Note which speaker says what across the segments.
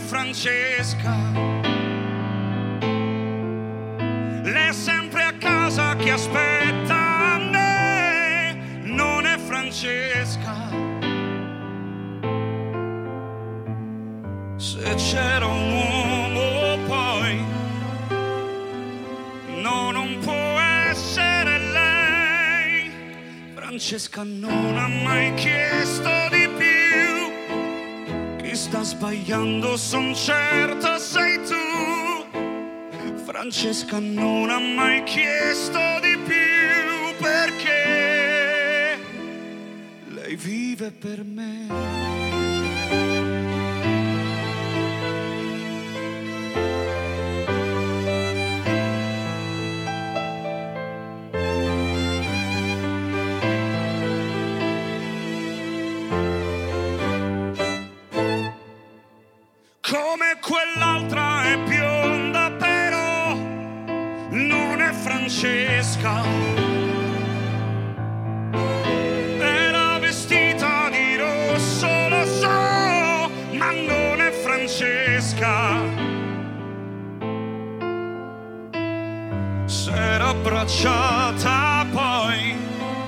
Speaker 1: Francesca. Lei è sempre a casa che aspetta me, non è Francesca. Se c'era un uomo poi, no, non può essere lei. Francesca non ha mai chiesto di più. Chi sta sbagliando son certa sei tu. Francesca non ha mai chiesto di più, perché lei vive per me. Come quell'altra è bionda, però non è Francesca. Era vestita di rosso, lo so, ma non è Francesca. S'era abbracciata poi,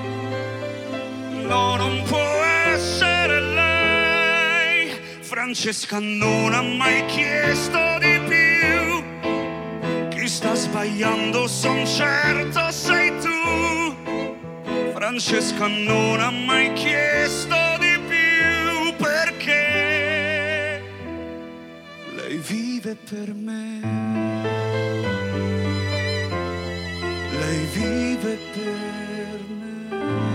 Speaker 1: no, non può essere lei. Francesca non ha mai chiesto di più. Chi sta sbagliando son certo sei tu. Francesca non ha mai chiesto di più, perché lei vive per me. Lei vive per me.